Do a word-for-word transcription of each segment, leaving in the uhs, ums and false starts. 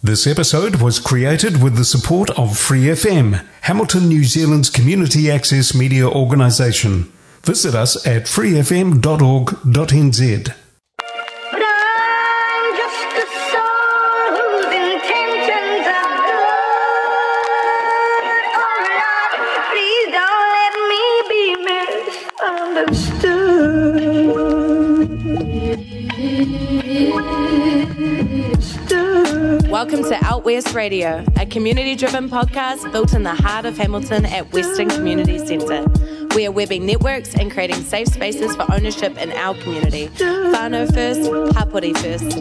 This episode was created with the support of Free F M, Hamilton, New Zealand's community access media organisation. Visit us at free f m dot org dot n z. Welcome to Out West Radio, a community-driven podcast built in the heart of Hamilton at Western Community Centre. We are webbing networks and creating safe spaces for ownership in our community. Whānau first, Hapori first.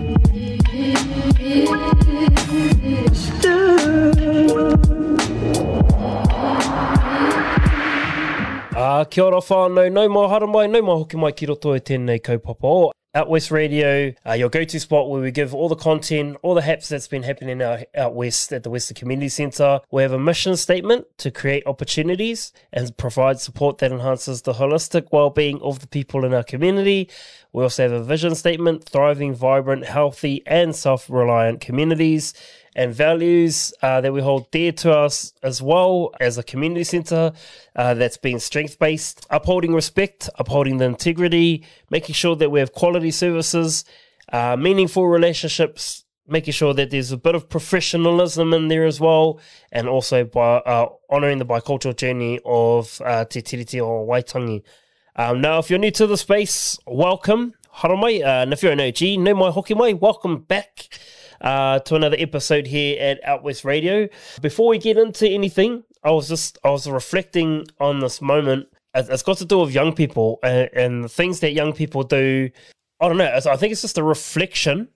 Uh, kia ora whānau, nau mai hara mai, nau mai hoki mai ki roto e tēnei kaupapa o. Out West Radio, uh, your go-to spot where we give all the content, all the haps that's been happening out, out west at the Western Community Centre. We have a mission statement to create opportunities and provide support that enhances the holistic well-being of the people in our community. We also have a vision statement, thriving, vibrant, healthy and self-reliant communities, and values uh, that we hold dear to us as well as a community centre uh, that's been strength-based, upholding respect, upholding the integrity, making sure that we have quality services, uh, meaningful relationships, making sure that there's a bit of professionalism in there as well, and also by uh, honouring the bicultural journey of uh, Te Tiriti o Waitangi. Um, now, if you're new to the space, welcome. Hara mai. Uh, and if you're an O G, no mai hoki mai, welcome back. Uh, to another episode here at Out West Radio. Before we get into anything, I was just I was reflecting on this moment. It's got to do with young people and, and the things that young people do. I don't know. I think it's just a reflection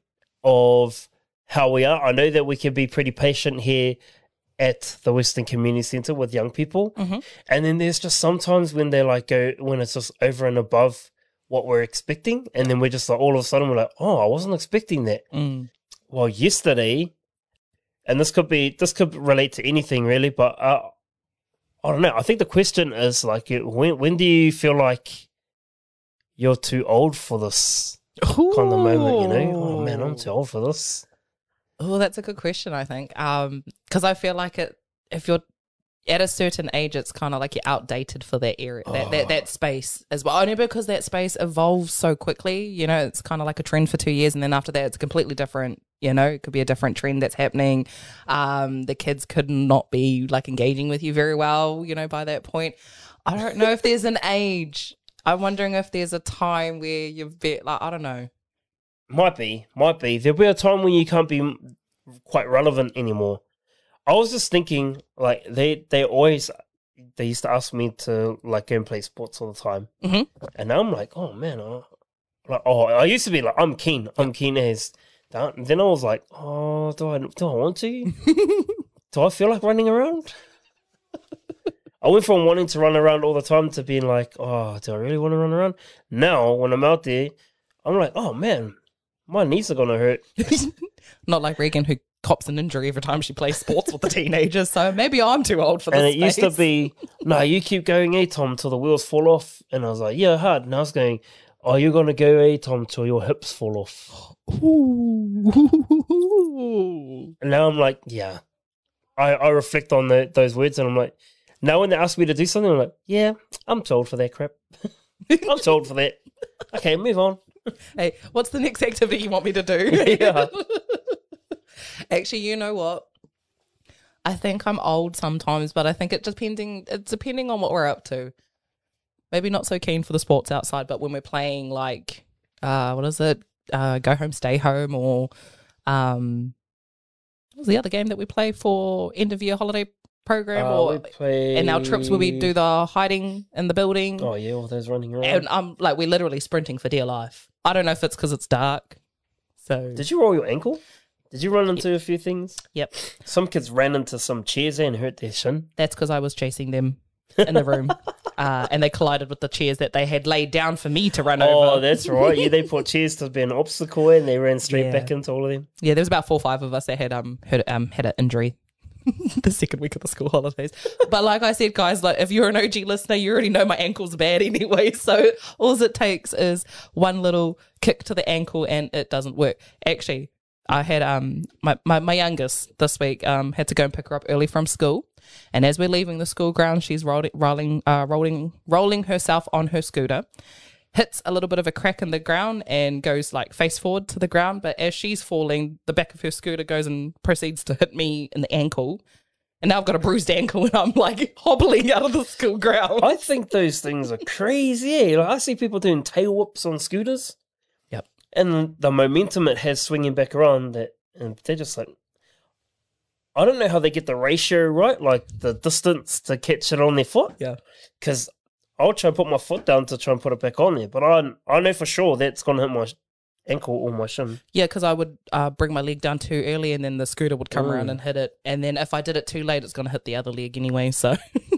of how we are. I know that we can be pretty patient here at the Western Community Centre with young people, mm-hmm. and then there's just sometimes when they like go when it's just over and above what we're expecting, and then we're just like all of a sudden we're like, oh, I wasn't expecting that. Mm. Well, yesterday, and this could be this could relate to anything really, but uh, I don't know. I think the question is like, when when do you feel like you're too old for this Ooh. kind of moment? You know, oh man, I'm too old for this. Oh, that's a good question. I think um, because I feel like it. If you're at a certain age, it's kind of like you're outdated for that area, that, oh. that that space as well. Only because that space evolves so quickly. You know, it's kind of like a trend for two years, and then after that, it's completely different. You know, it could be a different trend that's happening. Um, the kids could not be like engaging with you very well, you know, by that point. I don't know if there's an age. I'm wondering if there's a time where you've been, like, I don't know. Might be, might be. There'll be a time when you can't be quite relevant anymore. I was just thinking, like, they, they always, they used to ask me to, like, go and play sports all the time. Mm-hmm. And now I'm like, oh, man. I, like, oh, I used to be like, I'm keen. I'm keen as... That. And then I was like, oh, do I do I want to? Do I feel like running around? I went from wanting to run around all the time to being like, oh, do I really want to run around? Now, when I'm out there, I'm like, oh, man, my knees are going to hurt. Not like Regan, who cops an injury every time she plays sports with the teenagers, so maybe I'm too old for this And it space. used to be, no, you keep going, eh, Tom, till the wheels fall off. And I was like, yeah, hard. And I was going, oh, you're going to go, eh, Tom, till your hips fall off. Ooh. And now I'm like, yeah. I, I reflect on the, those words and I'm like, now when they ask me to do something, I'm like, yeah, I'm too old for that crap. I'm too old for that. Okay, move on. Hey, what's the next activity you want me to do? Yeah. Actually, you know what? I think I'm old sometimes, but I think it depending it's depending on what we're up to. Maybe not so keen for the sports outside, but when we're playing like, uh, what is it? Uh, go home, stay home, or um, what was the other game that we play for end of year holiday program? Uh, or play... in our trips where we do the hiding in the building. Oh yeah, all those running around. And I'm like, we're literally sprinting for dear life. I don't know if it's because it's dark. So did you roll your ankle? Did you run into yep. a few things? Yep. Some kids ran into some chairs and hurt their shin. That's because I was chasing them in the room. Uh, and they collided with the chairs that they had laid down for me to run oh, over. Oh, that's right. Yeah, they put chairs to be an obstacle and they ran straight yeah. back into all of them. Yeah, there was about four or five of us that had um had, um, had an injury the second week of the school holidays. But like I said, guys, like if you're an O G listener, you already know my ankle's bad anyway. So all it takes is one little kick to the ankle and it doesn't work. Actually, I had um my, my, my youngest this week um had to go and pick her up early from school, and as we're leaving the school ground, she's rolling rolling uh rolling rolling herself on her scooter, hits a little bit of a crack in the ground and goes like face forward to the ground. But as she's falling, the back of her scooter goes and proceeds to hit me in the ankle. And now I've got a bruised ankle and I'm like hobbling out of the school ground. I think those things are crazy. Like, I see people doing tail whips on scooters. Yep. And the momentum it has swinging back around, that, and they're just like, I don't know how they get the ratio right, like the distance to catch it on their foot. Yeah. Because I'll try and put my foot down to try and put it back on there. But I, I know for sure that's going to hit my ankle or my shin. Yeah, because I would uh, bring my leg down too early and then the scooter would come Mm. around and hit it. And then if I did it too late, it's going to hit the other leg anyway. So,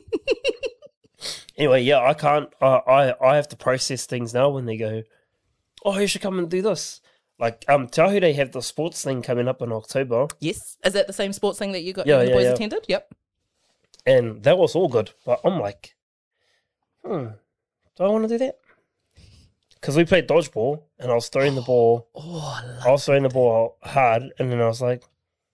Anyway, yeah, I can't. I, I I have to process things now when they go, oh, you should come and do this. Like, um, Tahu, they have the sports thing coming up in October, yes. Is that the same sports thing that you got? Yeah, you and the yeah, boys yeah. attended? Yep. and that was all good. But I'm like, hmm, do I want to do that? Because we played dodgeball, and I was throwing the ball. Oh, I love I was throwing the ball hard, and then I was like,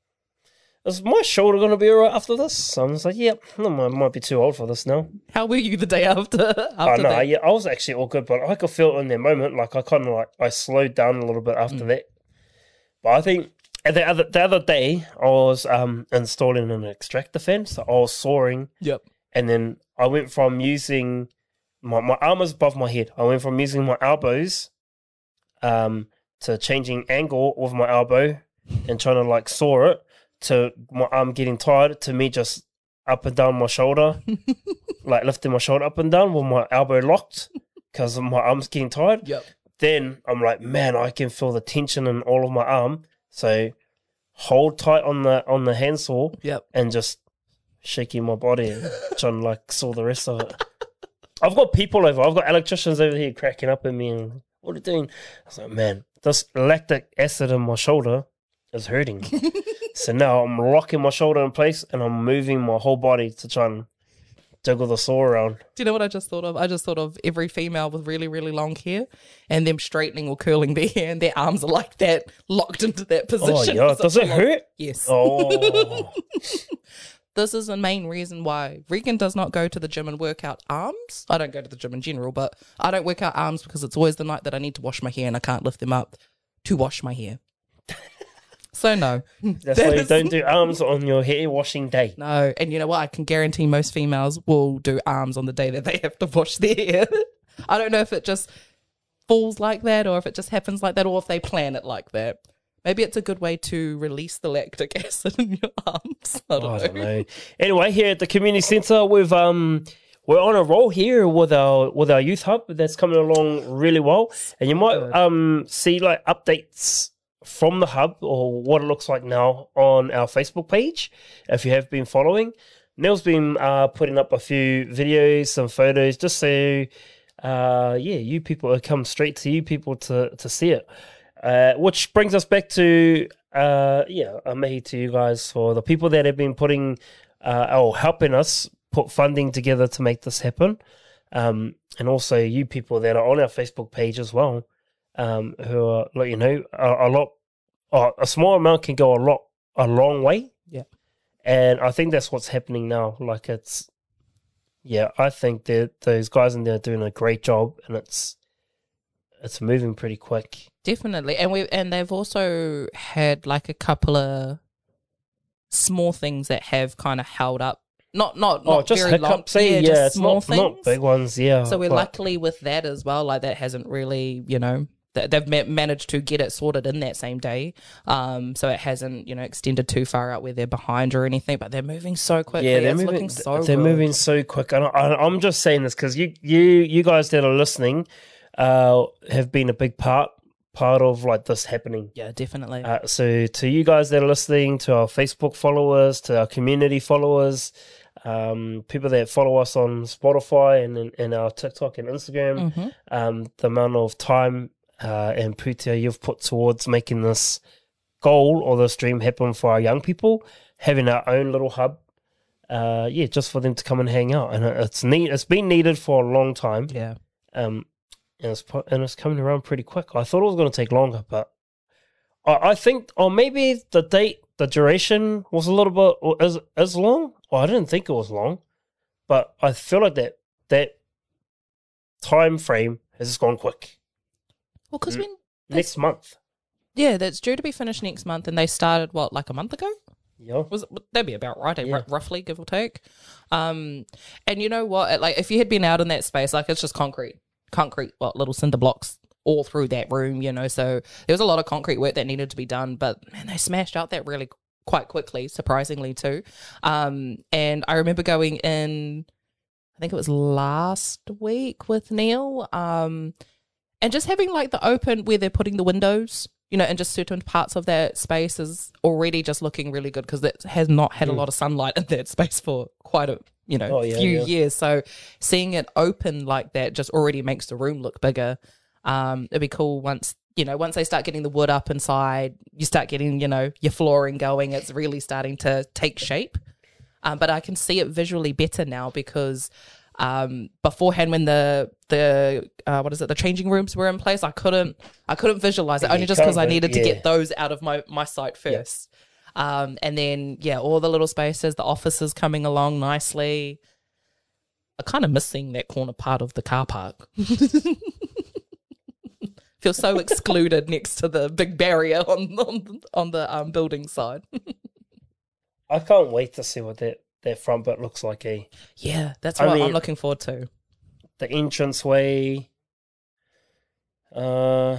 is my shoulder going to be all right after this? So I was like, yep, I might, might be too old for this now. How were you the day after? after I know, that? yeah, I was actually all good, but I could feel it in that moment. Like, I kind of like, I slowed down a little bit after Mm. that. But I think and the other, the other day, I was um, installing an extractor fan, so I was soaring, Yep. and then I went from using, my, my arm was above my head. I went from using my elbows um, to changing angle with my elbow and trying to like soar it, to my arm getting tired, to me just up and down my shoulder, like lifting my shoulder up and down with my elbow locked because my arm's getting tired. Yep. Then I'm like, man, I can feel the tension in all of my arm. So hold tight on the on the handsaw Yep. and just shaking my body and trying to like saw the rest of it. I've got people over. I've got electricians over here cracking up at me and, what are you doing? I was like, man, this lactic acid in my shoulder is hurting. So now I'm locking my shoulder in place and I'm moving my whole body to try and jiggle the saw around. Do you know what I just thought of? I just thought of every female with really, really long hair and them straightening or curling their hair and their arms are like that, locked into that position. Oh, yeah. for Does such it a long- hurt? Yes. Oh. This is the main reason why Regan does not go to the gym and work out arms. I don't go to the gym in general, but I don't work out arms because it's always the night that I need to wash my hair and I can't lift them up to wash my hair. So no. That's That why you is- don't do arms on your hair washing day. No, and you know what? I can guarantee most females will do arms on the day that they have to wash their hair. I don't know if it just falls like that or if it just happens like that or if they plan it like that. Maybe it's a good way to release the lactic acid in your arms. I don't, Oh, I know. don't know. Anyway, here at the community centre, we've um we're on a roll here with our with our youth hub that's coming along really well, and you might um see like updates from the hub or what it looks like now on our Facebook page if you have been following. Neil's been uh, putting up a few videos, some photos, just so uh yeah, you people it come straight to you people to to see it. Uh, which brings us back to uh yeah, a mahi to you guys for the people that have been putting uh or helping us put funding together to make this happen. Um and also you people that are on our Facebook page as well, um, who are like, you know, a, a lot uh, a small amount can go a lot a long way. Yeah. And I think that's what's happening now. Like it's yeah, I think that those guys in there are doing a great job and it's it's moving pretty quick. Definitely. And we and they've also had like a couple of small things that have kind of held up. Not not Oh, not just very long. hiccups, eh? Yeah, just it's small not, things. not big ones, yeah. So we're Like, luckily with that as well. Like that hasn't really, you know, th- they've ma- managed to get it sorted in that same day. Um, so it hasn't, you know, extended too far out where they're behind or anything. But they're moving so quickly. yeah, they're it's moving. looking so they're good. moving so quick. And I, I, I'm just saying this because you, you, you guys that are listening, uh, have been a big part part of like this happening. Yeah, definitely. Uh, so to you guys that are listening, to our Facebook followers, to our community followers, um, people that follow us on Spotify and, and, and our TikTok and Instagram, Mhm. um, the amount of time uh, and putia you've put towards making this goal or this dream happen for our young people, having our own little hub, uh, yeah, just for them to come and hang out. And it- it's neat. It's been needed for a long time. Yeah. Um, and it's, po- and it's coming around pretty quick. I thought it was going to take longer, but I, I think, or maybe the date, the duration was a little bit as as long. Well, I didn't think it was long, but I feel like that that time frame has just gone quick. Well, because Mm. when Next month. yeah, that's due to be finished next month, and they started what like a month ago. Yeah. Was it, that'd be about right, eh? Yeah. R- roughly, give or take. Um, and you know what? Like, if you had been out in that space, like it's just concrete, concrete, what little cinder blocks all through that room, you know. So there was a lot of concrete work that needed to be done, but man, they smashed out that really quite quickly, surprisingly too. Um, and I remember going in, I think it was last week with Neil, um, and just having like the open where they're putting the windows. You know, and just certain parts of that space is already just looking really good because it has not had a lot of sunlight in that space for quite a, you know, Oh, yeah, few yeah. years. So seeing it open like that just already makes the room look bigger. Um, it'd be cool once, you know, once they start getting the wood up inside, you start getting, you know, your flooring going. It's really starting to take shape. Um, but I can see it visually better now because um, beforehand when the the uh, what is it the changing rooms were in place, I couldn't I couldn't visualize it Yeah, only you just because I can't, needed to yeah. get those out of my my sight first. Um, and then yeah, all the little spaces, the offices coming along nicely. I kind of miss seeing that corner part of the car park. Feel so excluded next to the big barrier on on, on the um, building side. I can't wait to see what that, that front bit looks like, eh? Yeah, that's I what mean- I'm looking forward to. The entranceway. Uh,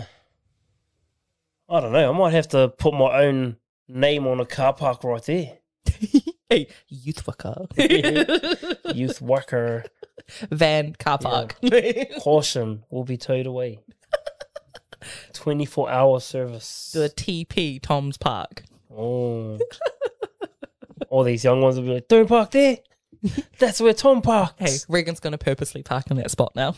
I don't know. I might have to put my own name on a car park right there. Hey, youth worker. Youth worker. Van car park. Caution will be towed away. twenty-four hour service. The T P Tom's Park. Oh. All these young ones will be like, don't park there. That's where Tom parks. Hey, Regan's going to purposely park in that spot now.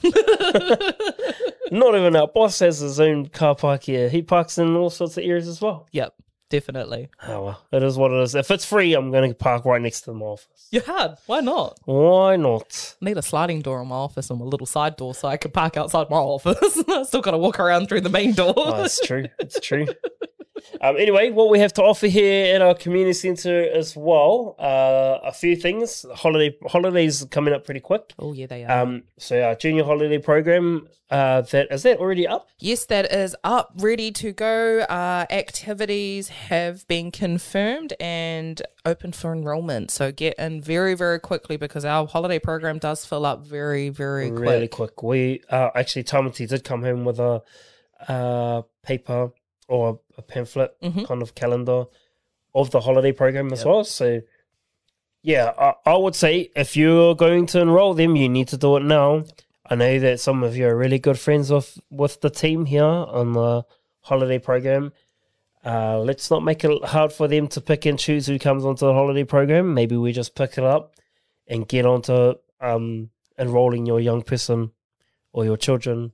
Not even our boss has his own car park here. He parks in all sorts of areas as well. Yep, definitely. Oh, well, it is what it is. If it's free, I'm going to park right next to my office. You had. Why not? Why not? I need a sliding door in my office and a little side door so I can park outside my office. I still got to walk around through the main door. Oh, it's true. It's true. Um, anyway, what we have to offer here at our community centre as well, uh, a few things. Holiday holidays are coming up pretty quick. Oh, yeah, they are. Um, so our junior holiday program, uh, that is that already up? Yes, that is up, ready to go. Uh, activities have been confirmed and open for enrollment. So get in very, very quickly because our holiday program does fill up very, very quick. Really quick. We uh, actually, Tamati did come home with a uh, paper or a pamphlet Mhm. kind of calendar of the holiday program as well. So, yeah, I, I would say if you're going to enroll them, you need to do it now. I know that some of you are really good friends with, with the team here on the holiday program. Uh, let's not make it hard for them to pick and choose who comes onto the holiday program. Maybe we just pick it up and get onto um, enrolling your young person or your children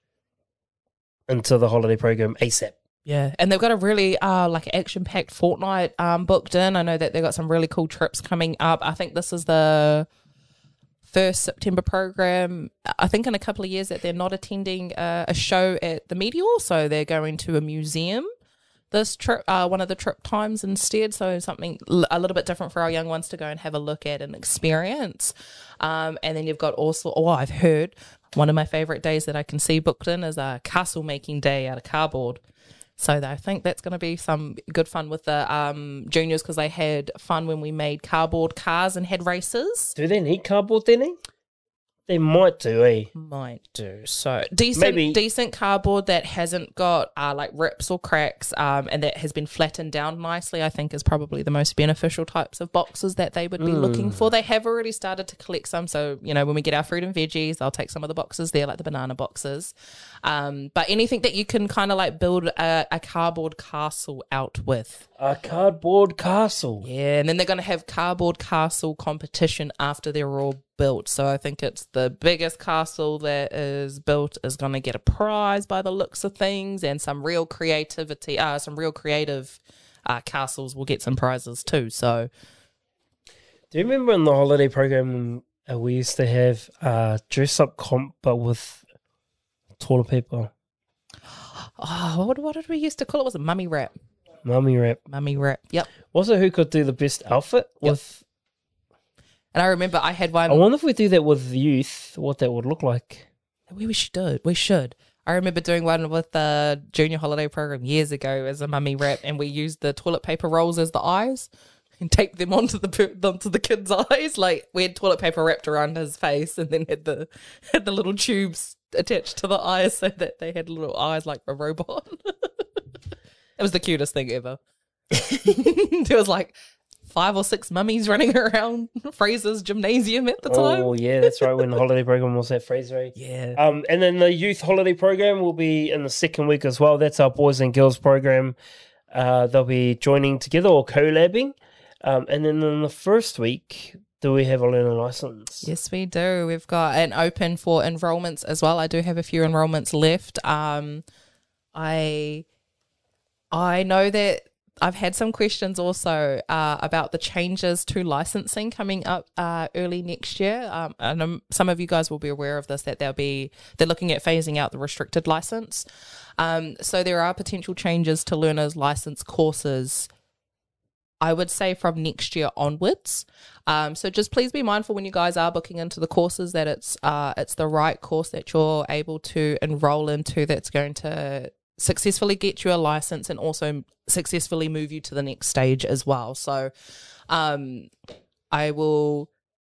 into the holiday program ASAP. Yeah, and they've got a really uh like action-packed fortnight um booked in. I know that they've got some really cool trips coming up. I think this is the first September program. I think in a couple of years that they're not attending uh, a show at the Meteor, so they're going to a museum this trip, uh, one of the trip times instead. So something l- a little bit different for our young ones to go and have a look at and experience. Um, and then you've got also, oh, I've heard one of my favorite days that I can see booked in is a castle making day out of cardboard. So I think that's going to be some good fun with the um, juniors because they had fun when we made cardboard cars and had races. Do they need cardboard, then? They might do, eh? Might do. So decent, Maybe- decent cardboard that hasn't got uh, like rips or cracks, um, and that has been flattened down nicely. I think is probably the most beneficial types of boxes that they would be looking for. They have already started to collect some. So you know, when we get our fruit and veggies, they'll take some of the boxes there, like the banana boxes. Um, but anything that you can kind of like build a, a cardboard castle out with. A cardboard castle. Yeah, and then they're going to have cardboard castle competition after they're all built. So I think it's the biggest castle that is built is going to get a prize by the looks of things, and some real creativity, uh, some real creative uh, castles will get some prizes too. So Do you remember in the holiday program uh, we used to have uh, dress up comp but with toilet paper? oh, what, what did we used to call it? Was it mummy wrap? Mummy rap. Mummy rap. Yep. Was it who could do the best outfit? Yep. With And I remember I had one. I wonder if we do that with youth, what that would look like. We, we should. We should. I remember doing one with the junior holiday program years ago as a mummy rap, and we used the toilet paper rolls as the eyes and taped them onto the onto the kid's eyes. Like we had toilet paper wrapped around his face, and then had the had the little tubes attached to the eyes so that they had little eyes like a robot. It was the cutest thing ever. There was like five or six mummies running around Fraser's gymnasium at the time. Oh, yeah, that's right, when the holiday program was at Fraser. Yeah. Um, and then the youth holiday program will be in the second week as well. That's our boys and girls program. Uh, they'll be joining together or collabing. Um, and then in the first week, do we have a learner license? Yes, we do. We've got an open for enrollments as well. I do have a few enrollments left. Um, I I know that I've had some questions also uh, about the changes to licensing coming up uh, early next year. Um, and um, some of you guys will be aware of this, that they'll be they're looking at phasing out the restricted license. Um, so there are potential changes to learners license courses, I would say, from next year onwards. Um, so just please be mindful when you guys are booking into the courses that it's uh, it's the right course that you're able to enroll into that's going to successfully get you a license and also successfully move you to the next stage as well. So um, I will,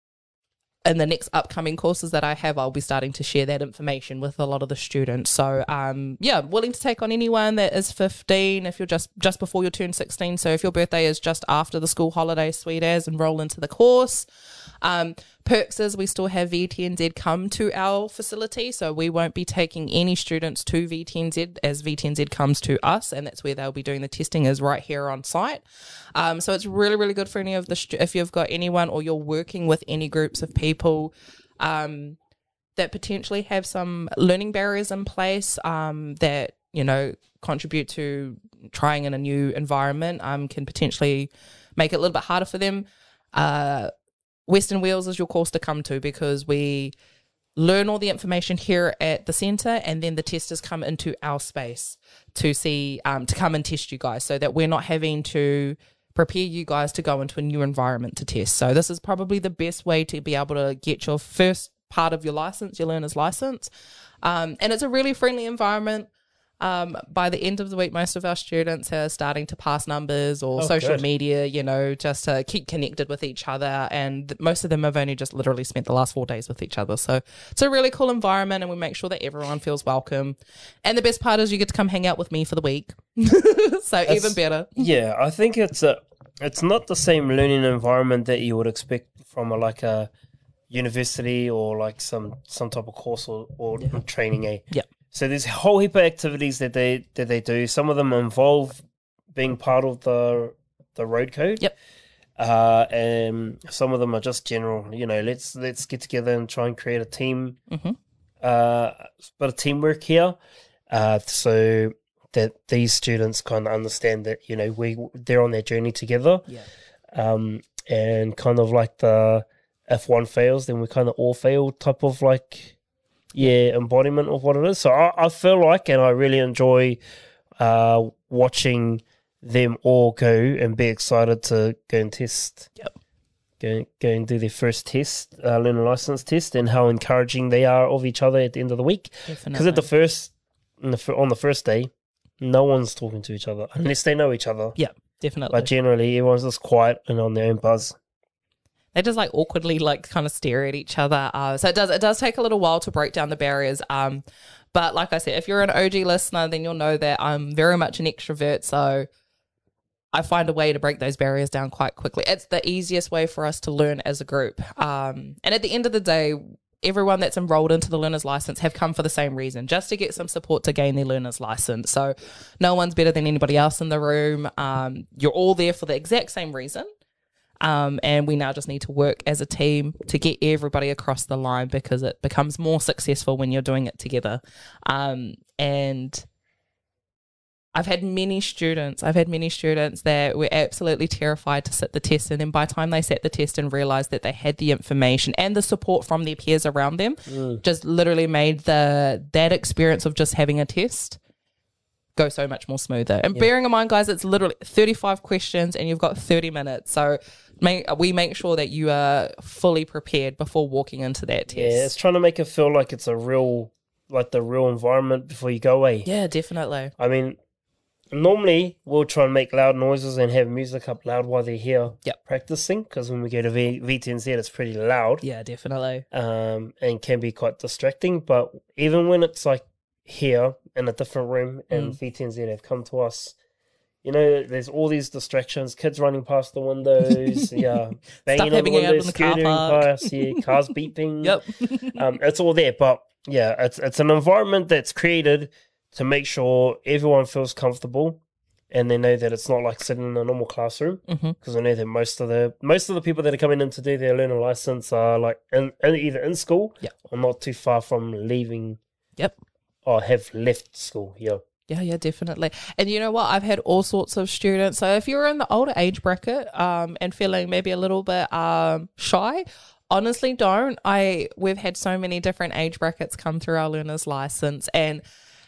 in the next upcoming courses that I have, I'll be starting to share that information with a lot of the students. So um, yeah, willing to take on anyone that is fifteen if you're just, just before you turn sixteen. So if your birthday is just after the school holidays, sweet as, enroll into the course. Um, perks is we still have V T N Z come to our facility, so we won't be taking any students to V T N Z as V T N Z comes to us, and that's where they'll be doing the testing, is right here on site. Um, so it's really, really good for any of the stu- if you've got anyone or you're working with any groups of people um, that potentially have some learning barriers in place um, that, you know, contribute to trying in a new environment, um, can potentially make it a little bit harder for them. Uh, Western Wheels is your course to come to, because we learn all the information here at the centre, and then the testers come into our space to see, um, to come and test you guys, so that we're not having to prepare you guys to go into a new environment to test. So this is probably the best way to be able to get your first part of your license, your learner's license. Um, and it's a really friendly environment. Um, by the end of the week, most of our students are starting to pass numbers or Oh, social good. media, you know, just to keep connected with each other. And th- most of them have only just literally spent the last four days with each other. So it's a really cool environment, and we make sure that everyone feels welcome. And the best part is you get to come hang out with me for the week. So even better. Yeah, I think it's a, it's not the same learning environment that you would expect from a, like a university or like some, some type of course or, or training. Eh? Yeah. So there's a whole heap of activities that they that they do. Some of them involve being part of the the road code. Yep. Uh, and some of them are just general. You know, let's let's get together and try and create a team. Mm-hmm. Uh, but a teamwork here. Uh, so that these students kind of understand that, you know, we they're on their journey together. Yeah. Um, and kind of like the if one fails, then we kind of all fail type of like. Yeah, embodiment of what it is. So I, I feel like, and I really enjoy uh, watching them all go and be excited to go and test. Yep. Go, go and do their first test, uh, learner license test, and how encouraging they are of each other at the end of the week. Because at the first, in the, fir- on the first day, no one's talking to each other unless they know each other. Yeah, definitely. But generally, everyone's just quiet and on their own buzz. They just like awkwardly like kind of stare at each other. Uh, so it does it does take a little while to break down the barriers. Um, but like I said, if you're an O G listener, then you'll know that I'm very much an extrovert. So I find a way to break those barriers down quite quickly. It's the easiest way for us to learn as a group. Um, and at the end of the day, everyone that's enrolled into the learner's license have come for the same reason, just to get some support to gain their learner's license. So no one's better than anybody else in the room. Um, you're all there for the exact same reason. Um, and we now just need to work as a team to get everybody across the line, because it becomes more successful when you're doing it together. Um, and I've had many students, I've had many students that were absolutely terrified to sit the test. And then by the time they sat the test and realised that they had the information and the support from their peers around them, mm. just literally made the that experience of just having a test go so much more smoother. And yeah. bearing in mind, guys, it's literally thirty-five questions and you've got thirty minutes. So make, we make sure that you are fully prepared before walking into that test. Yeah, it's trying to make it feel like it's a real, like the real environment before you go away. Yeah, definitely. I mean, normally we'll try and make loud noises and have music up loud while they're here yep. practicing, because when we go to v- VTNZ, it's pretty loud. Yeah, definitely. Um, and can be quite distracting. But even when it's like here in a different room and mm. V T N Z have come to us, you know, there's all these distractions, kids running past the windows, yeah, banging on the windows, scootering past, yeah, cars beeping. Yep. um, it's all there. But yeah, it's it's an environment that's created to make sure everyone feels comfortable and they know that it's not like sitting in a normal classroom, because mm-hmm. I know that most of the most of the people that are coming in to do their learner license are like in, in either in school yep. or not too far from leaving. Yep. Or have left school, yeah. Yeah, yeah, definitely. And you know what? I've had all sorts of students. So if you're in the older age bracket um, and feeling maybe a little bit um, shy, honestly don't. I We've had so many different age brackets come through our learner's license, and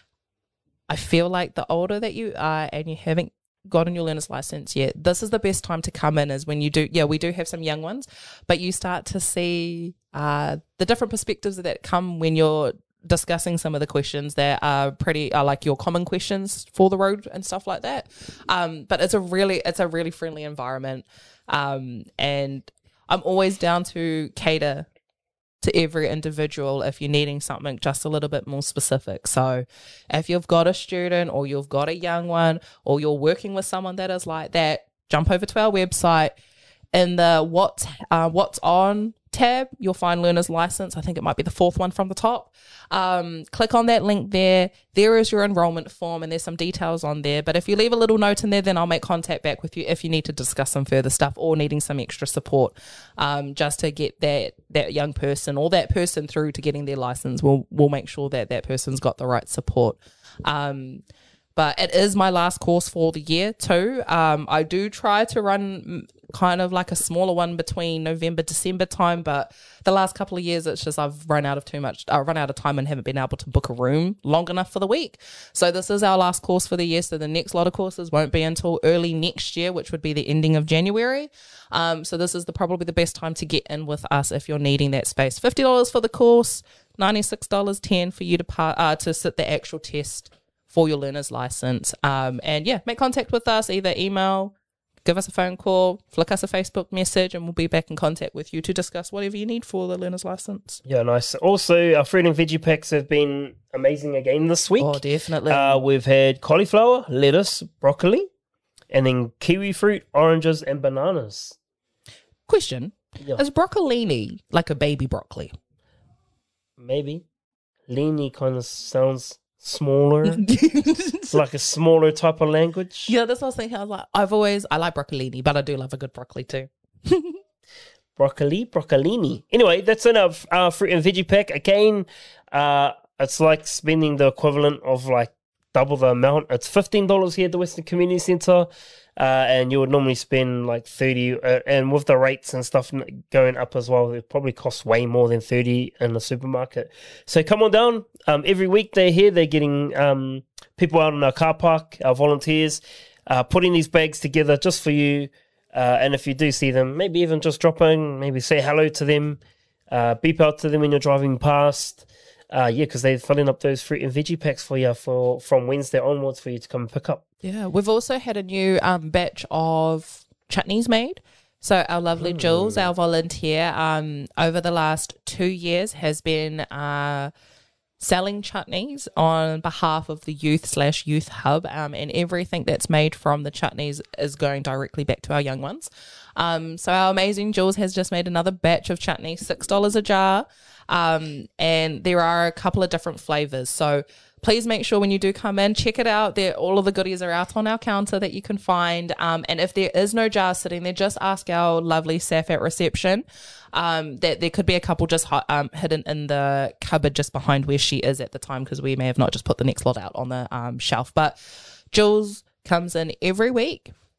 I feel like the older that you are and you haven't gotten your learner's license yet, this is the best time to come in, is when you do, yeah, we do have some young ones, but you start to see uh, the different perspectives that come when you're discussing some of the questions that are pretty are like your common questions for the road and stuff like that. Um, but it's a really it's a really friendly environment, um, and I'm always down to cater to every individual if you're needing something just a little bit more specific. So if you've got a student or you've got a young one or you're working with someone that is like that, jump over to our website. In the what's uh, what's on tab, you'll find learner's license. I think it might be the fourth one from the top. Um, click on that link there. There is your enrollment form, and there's some details on there. But if you leave a little note in there, then I'll make contact back with you if you need to discuss some further stuff or needing some extra support, um, just to get that that young person or that person through to getting their license. We'll we'll make sure that that person's got the right support. Um, But it is my last course for the year too. Um, I do try to run kind of like a smaller one between November, December time, but the last couple of years it's just I've run out of too much, I've run out of time and haven't been able to book a room long enough for the week. So this is our last course for the year. So the next lot of courses won't be until early next year, which would be the ending of January. Um, so this is the probably the best time to get in with us if you're needing that space. fifty dollars for the course, ninety-six dollars ten for you to par- uh, to sit the actual test for your learner's license. Um, and yeah, make contact with us, either email, give us a phone call, flick us a Facebook message, and we'll be back in contact with you to discuss whatever you need for the learner's license. Yeah, nice. Also, our fruit and veggie packs have been amazing again this week. Oh, definitely. Uh, we've had cauliflower, lettuce, broccoli, and then kiwi fruit, oranges, and bananas. Question, yeah. Is broccolini like a baby broccoli? Maybe. Leany kind of sounds smaller. It's like a smaller type of language. Yeah, that's what I was thinking. I was like, I've always, I like broccolini, but I do love a good broccoli too. Broccoli, broccolini. Anyway, that's in our, our fruit and veggie pack. Again, uh, it's like spending the equivalent of like double the amount. It's fifteen dollars here at the Western Community Centre, uh, and you would normally spend like thirty dollars, uh, and with the rates and stuff going up as well, it probably costs way more than thirty dollars in the supermarket. So come on down. Um, every week they're here. They're getting um, people out in our car park, our volunteers, uh, putting these bags together just for you. Uh, and if you do see them, maybe even just drop in, maybe say hello to them, uh, beep out to them when you're driving past. Uh, yeah, because they're filling up those fruit and veggie packs for you for from Wednesday onwards for you to come and pick up. Yeah, we've also had a new um, batch of chutneys made. So our lovely mm. Jules, our volunteer, um, over the last two years has been uh, selling chutneys on behalf of the youth slash youth hub, um, and everything that's made from the chutneys is going directly back to our young ones. Um, so our amazing Jules has just made another batch of chutneys, six dollars a jar. Um, and there are a couple of different flavors. So please make sure when you do come in, check it out. There, all of the goodies are out on our counter that you can find. Um, and if there is no jar sitting there, just ask our lovely Saf at reception. Um, that there could be a couple just um, hidden in the cupboard just behind where she is at the time, because we may have not just put the next lot out on the um, shelf. But Jules comes in every week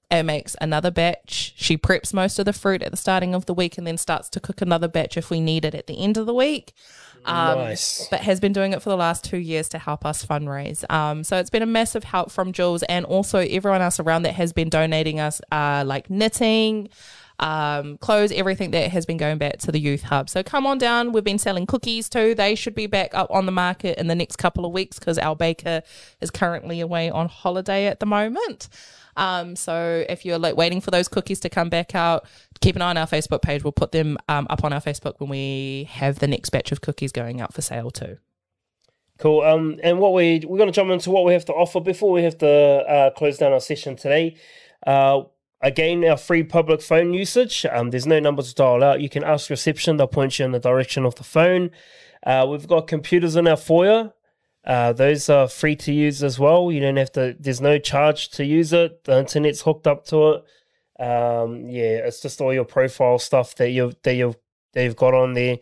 and makes another batch. She preps most of the fruit at the starting of the week and then starts to cook another batch if we need it at the end of the week. Um, Nice. But has been doing it for the last two years to help us fundraise. Um, so it's been a massive help from Jules, and also everyone else around that has been donating us uh, like knitting, um, clothes, everything that has been going back to the youth hub. So come on down. We've been selling cookies too. They should be back up on the market in the next couple of weeks because our baker is currently away on holiday at the moment. Um, so if you're like waiting for those cookies to come back out, keep an eye on our Facebook page. We'll put them um, up on our Facebook when we have the next batch of cookies going out for sale too. Cool. Um, and what we we're going to jump into what we have to offer before we have to uh, close down our session today. Uh, again, our free public phone usage. Um, there's no number to dial out. You can ask reception. They'll point you in the direction of the phone. Uh, we've got computers in our foyer. Uh, those are free to use as well. You don't have to. There's no charge to use it. The internet's hooked up to it. Um, yeah, it's just all your profile stuff that you that you that you've got on there.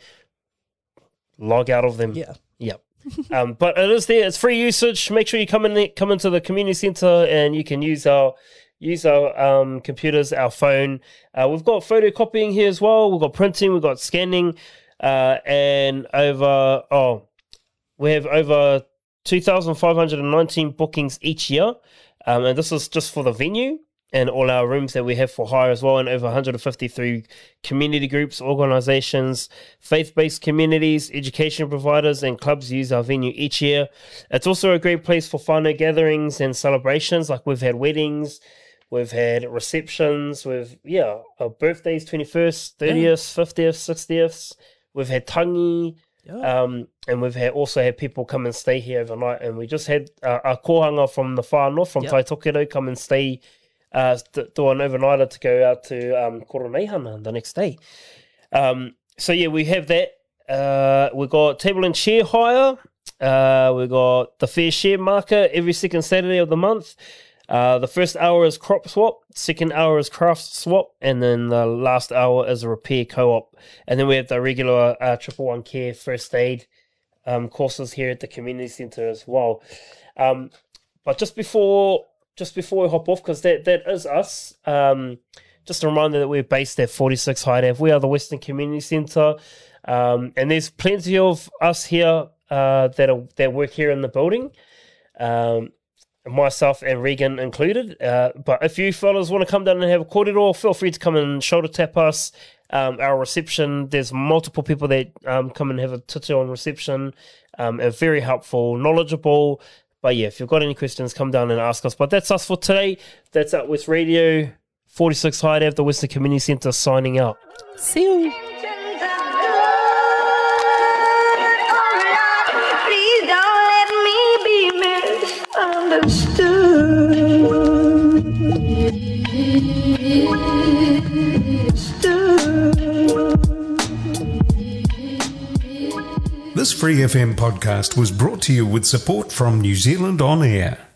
Log out of them. Yeah. Yep. um, but it is there. It's free usage. Make sure you come in, there, come into the community centre, and you can use our use our um, computers, our phone. Uh, we've got photocopying here as well. We've got printing. We've got scanning, uh, and over. Oh, we have over two thousand five hundred nineteen bookings each year, um, and this is just for the venue and all our rooms that we have for hire as well, and over one hundred fifty-three community groups, organisations, faith-based communities, education providers and clubs use our venue each year. It's also a great place for whānau gatherings and celebrations, like we've had weddings, we've had receptions, we've, yeah, our birthdays, twenty-first, thirtieth, fiftieth, sixtieth, we've had tangi, Yeah. Um, and we've had also had people come and stay here overnight, and we just had uh, a kohanga from the far north, from Yep. Taitokero, come and stay, uh, do, do an overnighter to go out to um, Koroneihana the next day. Um, so yeah, we have that. Uh, we got table and chair hire. Uh, we got the fair share market every second Saturday of the month. Uh, the first hour is crop swap, second hour is craft swap, and then the last hour is a repair co-op. And then we have the regular uh, triple one care first aid um, courses here at the community centre as well. Um, but just before just before we hop off, because that, that is us, um, just a reminder that we're based at forty-six Hyde Ave. We are the Western Community Centre, um, and there's plenty of us here uh, that are, that work here in the building. Um, myself and Regan included. Uh, but if you fellas want to come down and have a kōrero, feel free to come and shoulder tap us. Um, our reception, there's multiple people that um, come and have a tutu on reception, um, are very helpful, knowledgeable. But yeah, if you've got any questions, come down and ask us. But that's us for today. That's Out West Radio, forty-six Hyde Ave, the Western Community Centre, signing out. See you. Please don't let me be misunderstood. This Free F M podcast was brought to you with support from New Zealand On Air.